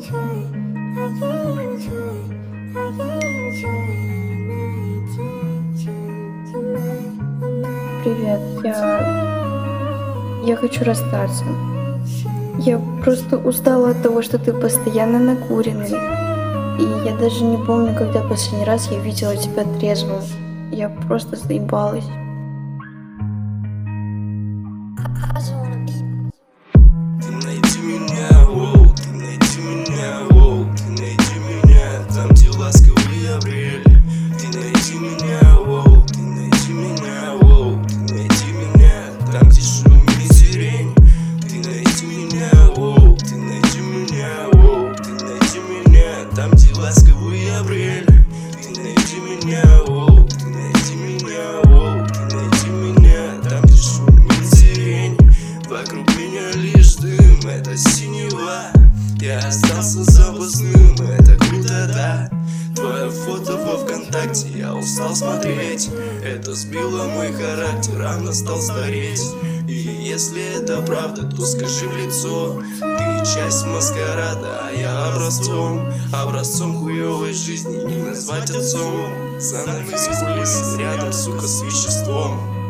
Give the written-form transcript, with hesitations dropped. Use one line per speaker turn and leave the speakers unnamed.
Привет, я хочу расстаться. Я просто устала от того, что ты постоянно накуренный. И я даже не помню, когда последний раз я видела тебя трезвым. Я просто заебалась.
Ты найди меня, воу, ты найди меня, воу, ты найди меня, там где ласковый апрель. Ты найди меня, воу, ты найди меня, воу, ты найди меня, там где шумит сирень. Ты найди меня, воу, ты найди меня, воу, ты найди меня, там где ласковый апрель. Ты найди меня, воу, ты найди меня, воу, ты найди меня, там где шумит сирень. Вокруг меня лишь дым, это синева. Я остался запасным, это круто, да. Твое фото во ВКонтакте, я устал смотреть. Это сбило мой характер, рано стал стареть. И если это правда, то скажи в лицо. Ты часть маскарада, а я образцом хуевой жизни не назвать отцом. За нами с кулис, рядом, сука, с веществом.